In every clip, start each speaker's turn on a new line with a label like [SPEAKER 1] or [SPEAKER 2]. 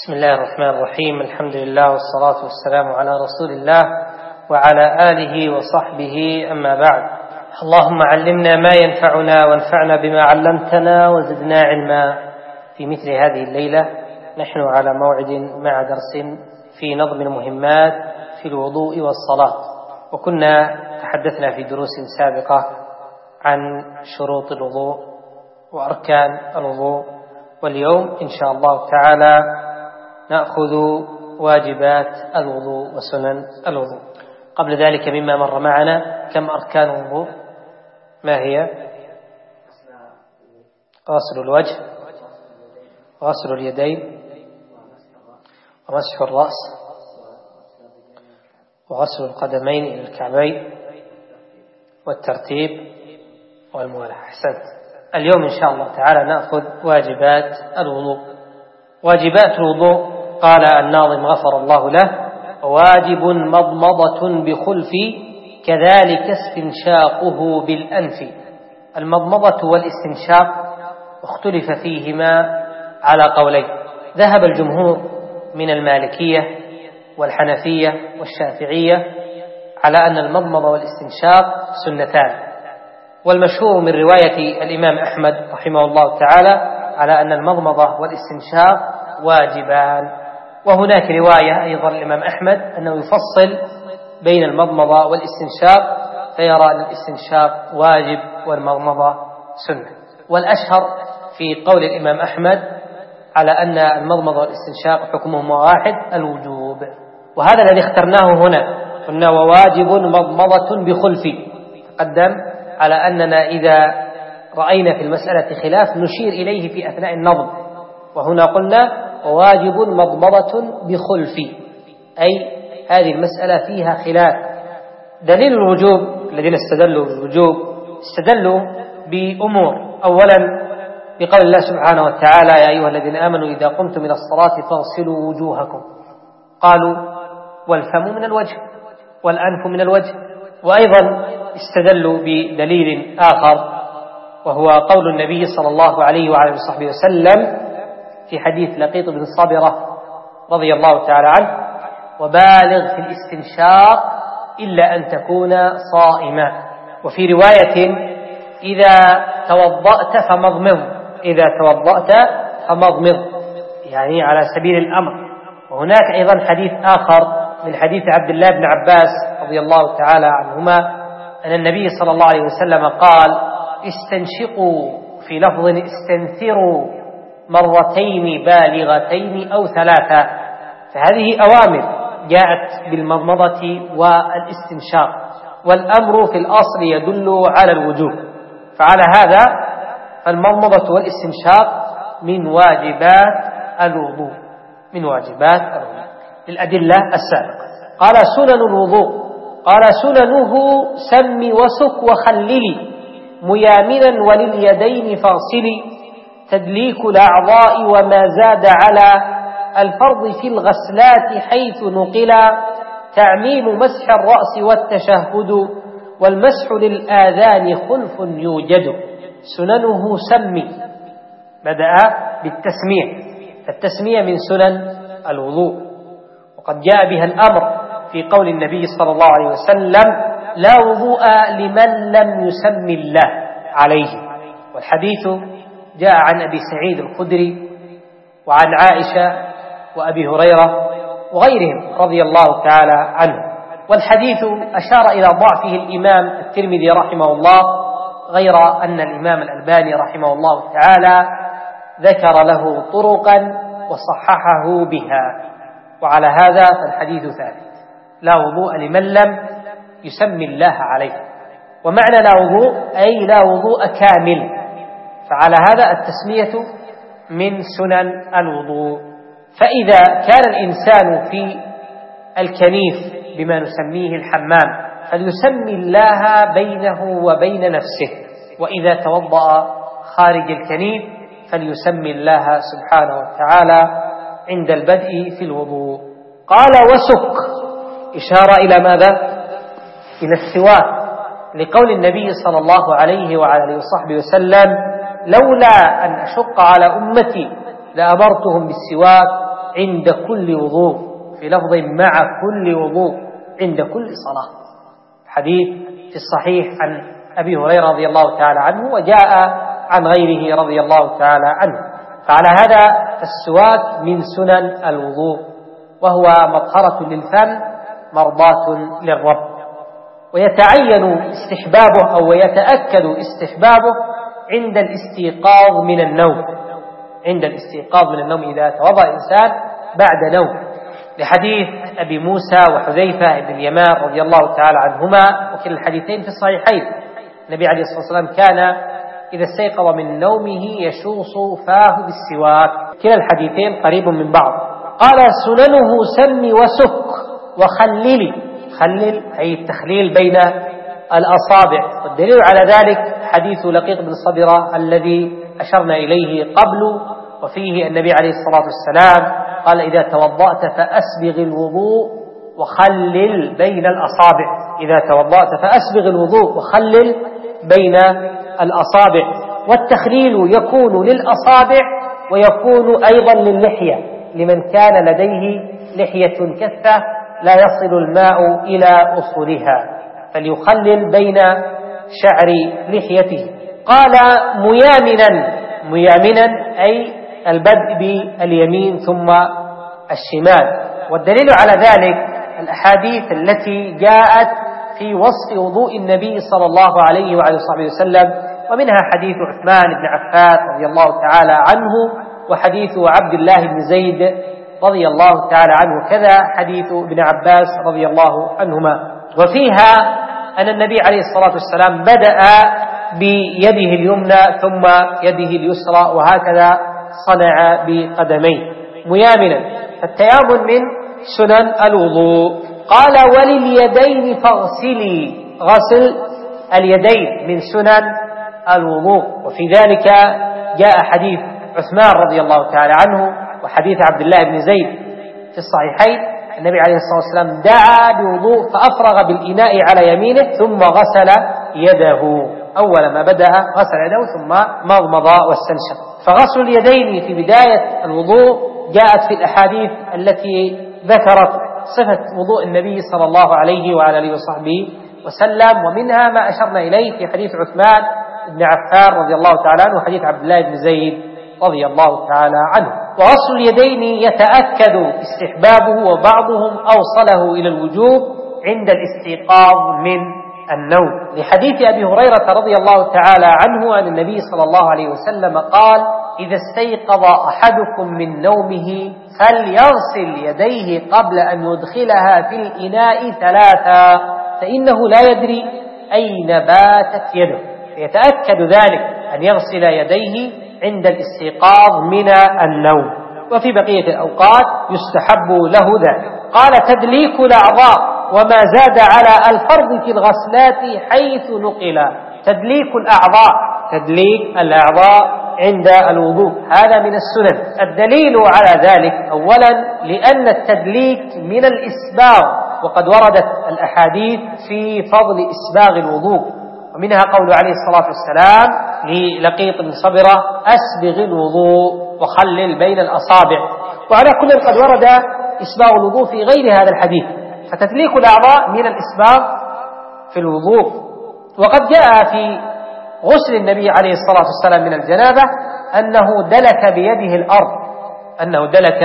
[SPEAKER 1] بسم الله الرحمن الرحيم. الحمد لله والصلاة والسلام على رسول الله وعلى آله وصحبه، أما بعد. اللهم علمنا ما ينفعنا وانفعنا بما علمتنا وزدنا علما. في مثل هذه الليلة نحن على موعد مع درس في نظم المهمات في الوضوء والصلاة، وكنا تحدثنا في دروس سابقة عن شروط الوضوء وأركان الوضوء، واليوم إن شاء الله تعالى نأخذ واجبات الوضوء وسنن الوضوء. قبل ذلك مما مر معنا كم أركان الوضوء؟ ما هي؟ غسل الوجه وغسل اليدين ومسح الرأس وغسل القدمين إلى الكعبين والترتيب والموالاة. أحسنت. اليوم إن شاء الله تعالى نأخذ واجبات الوضوء. واجبات الوضوء قال الناظم غفر الله له: واجب مضمضة بخلف كذلك استنشاقه بالأنف. المضمضة والاستنشاق اختلف فيهما على قولين. ذهب الجمهور من المالكية والحنفية والشافعية على أن المضمضة والاستنشاق سنتان، والمشهور من رواية الإمام أحمد رحمه الله تعالى على أن المضمضة والاستنشاق واجبان. وهناك رواية أيضا الإمام أحمد أنه يفصل بين المضمضة والاستنشاق، فيرى أن الاستنشاق واجب والمضمضة سنة. والأشهر في قول الإمام أحمد على أن المضمضة والاستنشاق حكمهما واحد، الوجوب. وهذا الذي اخترناه هنا، قلنا وواجب مضمضة بخلف. تقدم على أننا إذا رأينا في المسألة خلاف نشير إليه في أثناء النظم، وهنا قلنا وواجب مضمضة بخلف، أي هذه المسألة فيها خلاف. دليل الوجوب الذين استدلوا بالوجوب استدلوا بأمور. أولا بقول الله سبحانه وتعالى: يا أيها الذين آمنوا إذا قمتم إلى الصلاة فاغسلوا وجوهكم. قالوا والفم من الوجه والأنف من الوجه. وأيضا استدلوا بدليل آخر، وهو قول النبي صلى الله عليه وعلى وصحبه وسلم في حديث لقيط بن صابرة رضي الله تعالى عنه: وبالغ في الاستنشاق إلا أن تكون صائما. وفي رواية: إذا توضأت فمضمض، إذا توضأت فمضمض، يعني على سبيل الأمر. وهناك أيضا حديث آخر من حديث عبد الله بن عباس رضي الله تعالى عنهما أن النبي صلى الله عليه وسلم قال: استنشقوا، في لفظ استنثروا، مرتين بالغتين أو ثلاثة. فهذه أوامر جاءت بالمضمضة والاستنشاق، والأمر في الأصل يدل على الوجوب. فعلى هذا فالمضمضة والاستنشاق من واجبات الوضوء، من واجبات الوضوء. الأدلة السابقة. قال سنن الوضوء، قال سننه سم وسك وخللي، ميامنا ولليدين فاغسلي، تدليك الأعضاء وما زاد على الفرض في الغسلات حيث نقلا، تعميم مسح الرأس والتشهد، والمسح للآذان خلف يوجد. سننه سمي، بدأ بالتسمية، التسمية من سنن الوضوء، وقد جاء بها الأمر في قول النبي صلى الله عليه وسلم: لا وضوء لمن لم يسمي الله عليه. والحديث جاء عن أبي سعيد الخدري وعن عائشة وأبي هريرة وغيرهم رضي الله تعالى عنه. والحديث أشار إلى ضعفه الإمام الترمذي رحمه الله، غير أن الإمام الألباني رحمه الله تعالى ذكر له طرقا وصححه بها. وعلى هذا فالحديث ثابت: لا وضوء لمن لم يسمي الله عليه. ومعنى لا وضوء أي لا وضوء كامل. فعلى هذا التسمية من سنن الوضوء. فإذا كان الإنسان في الكنيف بما نسميه الحمام فليسمي الله بينه وبين نفسه، وإذا توضأ خارج الكنيف فليسمي الله سبحانه وتعالى عند البدء في الوضوء. قال وسك، إشارة إلى ماذا؟ إلى السواك، لقول النبي صلى الله عليه وعلى وصحبه وسلم: لولا أن أشق على أمتي لأمرتهم بالسواك عند كل وضوء، في لفظ مع كل وضوء عند كل صلاة. حديث في الصحيح عن أبي هريرة رضي الله تعالى عنه، وجاء عن غيره رضي الله تعالى عنه. فعلى هذا السواك من سنن الوضوء، وهو مطهرة للفم مرضاة للرب، ويتعين استحبابه أو يتأكد استحبابه عند الاستيقاظ من النوم، عند الاستيقاظ من النوم إذا توضأ الإنسان بعد نوم، لحديث أبي موسى وحذيفة بن اليمان رضي الله تعالى عنهما، وكلا الحديثين في الصحيحين. النبي عليه الصلاة والسلام كان إذا استيقظ من نومه يشوص فاه بالسواك، كلا الحديثين قريب من بعض. قال سننه سم وسك وخلل، خلل أي التخليل بين الأصابع، والدليل على ذلك حديث لقيط بن صبرة الذي أشرنا إليه قبل، وفيه النبي عليه الصلاة والسلام قال إذا توضأت فأسبغ الوضوء وخلل بين الأصابع، إذا توضأت فأسبغ الوضوء وخلل بين الأصابع. والتخليل يكون للأصابع ويكون أيضا للحية، لمن كان لديه لحية كثة لا يصل الماء إلى أصولها فليخلل بين شعر لحيته. قال ميامنا، ميامنا أي البدء باليمين ثم الشمال، والدليل على ذلك الأحاديث التي جاءت في وصف وضوء النبي صلى الله عليه وعلى صحبه وسلم، ومنها حديث عثمان بن عفان رضي الله تعالى عنه، وحديث عبد الله بن زيد رضي الله تعالى عنه، كذا حديث ابن عباس رضي الله عنهما. وفيها أن النبي عليه الصلاة والسلام بدأ بيده اليمنى ثم يده اليسرى، وهكذا صنع بقدميه ميامنا. فالتيامن من سنن الوضوء. قال ولليدين فاغسلي، غسل اليدين من سنن الوضوء، وفي ذلك جاء حديث عثمان رضي الله تعالى عنه وحديث عبد الله بن زيد في الصحيحين. النبي عليه الصلاة والسلام دعا بوضوء فأفرغ بالإناء على يمينه ثم غسل يده، أول ما بدأ غسل يده ثم مضمض واستنشق. فغسل اليدين في بداية الوضوء جاءت في الأحاديث التي ذكرت صفة وضوء النبي صلى الله عليه وعلى آله وصحبه وسلم، ومنها ما أشرنا إليه في حديث عثمان بن عفان رضي الله تعالى عنه وحديث عبد الله بن زيد رضي الله تعالى عنه. وغسل اليدين يتأكد استحبابه، وبعضهم أوصله إلى الوجوب عند الاستيقاظ من النوم، لحديث أبي هريرة رضي الله تعالى عنه عن النبي صلى الله عليه وسلم قال إذا استيقظ أحدكم من نومه فليغسل يديه قبل أن يدخلها في الإناء 3 فإنه لا يدري أين باتت يده، يتأكد ذلك أن يغسل يديه عند الاستيقاظ من النوم، وفي بقية الأوقات يستحب له ذلك. قال تدليك الأعضاء وما زاد على الفرض في الغسلات حيث نقل. تدليك الأعضاء، تدليك الأعضاء عند الوضوء هذا من السنن. الدليل على ذلك أولا لأن التدليك من الإسباغ، وقد وردت الأحاديث في فضل إسباغ الوضوء، ومنها قول عليه الصلاة والسلام للقيط بن صبرة أسبغ الوضوء وخلل بين الأصابع، وعلى كل قد ورد إسباغ الوضوء في غير هذا الحديث. فتدليك الأعضاء من الإسباغ في الوضوء. وقد جاء في غسل النبي عليه الصلاة والسلام من الجنابة أنه دلك بيده الأرض، أنه دلك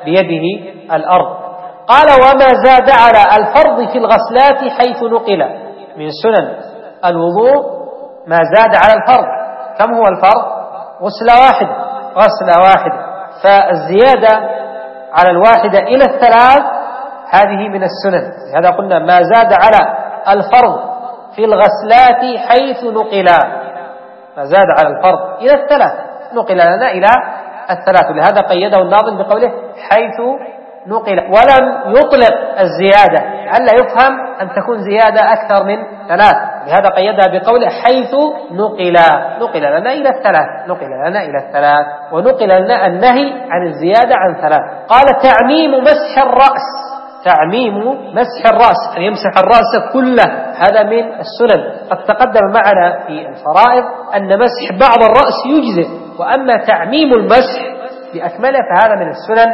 [SPEAKER 1] بيده الأرض. قال وما زاد على الفرض في الغسلات حيث نقل. من سنن الوضوء ما زاد على الفرض. كم هو الفرض؟ غسلة واحدة، غسلة واحدة. فالزيادة على الواحدة إلى 3 هذه من السنن. هذا قلنا ما زاد على الفرض في الغسلات حيث نقل، ما زاد على الفرض إلى 3 نقل لنا إلى 3. لهذا قيده الناظم بقوله حيث نقل، ولم يطلق الزيادة لئلا يفهم أن تكون زيادة أكثر من 3. لهذا قيدها بقوله حيث نقل، نقل لنا إلى 3، نقل لنا إلى 3، ونقل لنا النهي عن الزيادة عن 3. قال تعميم مسح الرأس، تعميم مسح الرأس أن يمسح الرأس كله، هذا من السنن. قد تقدم معنا في الفرائض أن مسح بعض الرأس يجزئ، وأما تعميم المسح بأكمله فهذا من السنن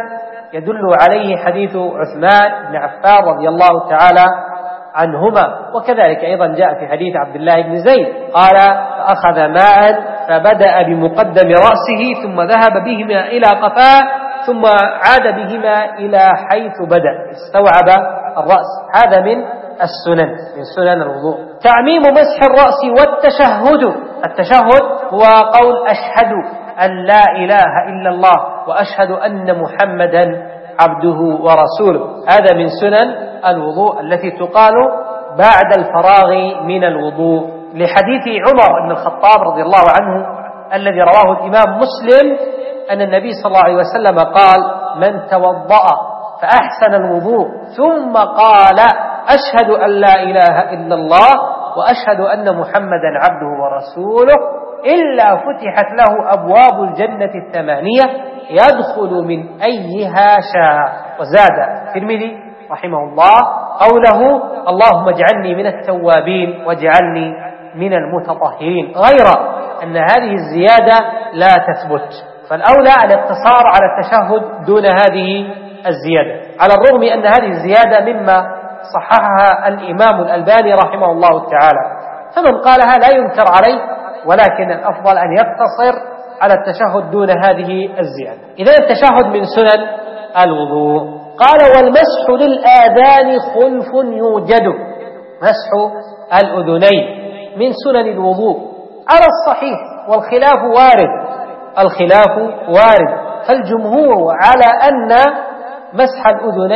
[SPEAKER 1] يدل عليه حديث عثمان بن عفان رضي الله تعالى عنهما. وكذلك أيضا جاء في حديث عبد الله بن زيد قال: فأخذ ماء فبدأ بمقدم رأسه ثم ذهب بهما إلى قفاه ثم عاد بهما إلى حيث بدأ، استوعب الرأس. هذا من السنن، من سنن الوضوء. تعميم مسح الرأس والتشهد. التشهد هو قول: أشهد أن لا إله إلا الله وأشهد أن محمدا عبده ورسوله. هذا من سنن الوضوء التي تقال بعد الفراغ من الوضوء، لحديث عمر بن الخطاب رضي الله عنه الذي رواه الإمام مسلم أن النبي صلى الله عليه وسلم قال: من توضأ فأحسن الوضوء ثم قال: أشهد أن لا إله إلا الله وأشهد أن محمدا عبده ورسوله إلا فتحت له أبواب الجنة 8 يدخل من أيها شاء. وزاد الترمذي رحمه الله قوله: اللهم اجعلني من التوابين واجعلني من المتطهرين، غير أن هذه الزيادة لا تثبت، فالأولى الاقتصار على التشهد دون هذه الزيادة، على الرغم أن هذه الزيادة مما صححها الإمام الألباني رحمه الله تعالى، فمن قالها لا ينكر عليه، ولكن الأفضل أن يقتصر على التشهد دون هذه الزيادة. إذا التشهد من سنن الوضوء. قال: والمسح للآذان خلف يوجد. مسح الأذنين من سنن الوضوء على الصحيح، والخلاف وارد، الخلاف وارد، فالجمهور على أن مسح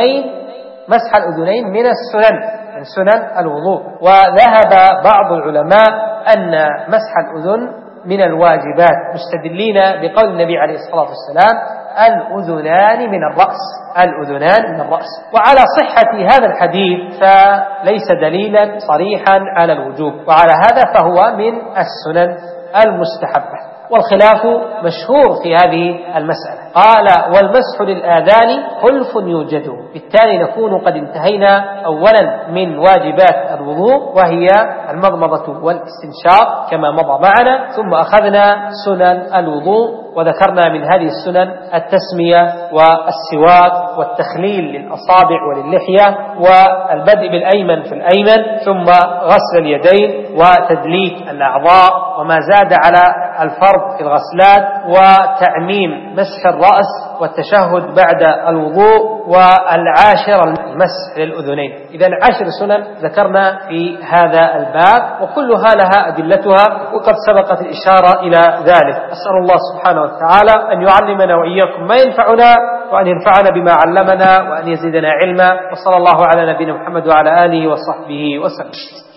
[SPEAKER 1] الأذنين من السنن، من سنن الوضوء. وذهب بعض العلماء أن مسح الأذن من الواجبات، مستدلين بقول النبي عليه الصلاة والسلام: الأذنان من الرأس، الأذنان من الرأس. وعلى صحة هذا الحديث فليس دليلا صريحا على الوجوب، وعلى هذا فهو من السنن المستحبة، والخلاف مشهور في هذه المسألة. قال: والمسح للآذان خلف يوجد. بالتالي نكون قد انتهينا أولا من واجبات الوضوء، وهي المضمضة والاستنشاق كما مضى معنا، ثم أخذنا سنن الوضوء وذكرنا من هذه السنن التسمية والسواك والتخليل للأصابع وللحية والبدء بالأيمن في الأيمن، ثم غسل اليدين وتدليك الأعضاء وما زاد على الفرض في الغسلات، وتعميم مسح الرأس والتشهد بعد الوضوء، والعاشر المسح للأذنين. إذن 10 سنن ذكرنا في هذا الباب، وكلها لها أدلتها، وقد سبقت الإشارة إلى ذلك. أسأل الله سبحانه وتعالى أن يعلمنا وإياكم ما ينفعنا، وأن ينفعنا بما علمنا، وأن يزيدنا علما. وصلى الله على نبينا محمد وعلى آله وصحبه وسلم.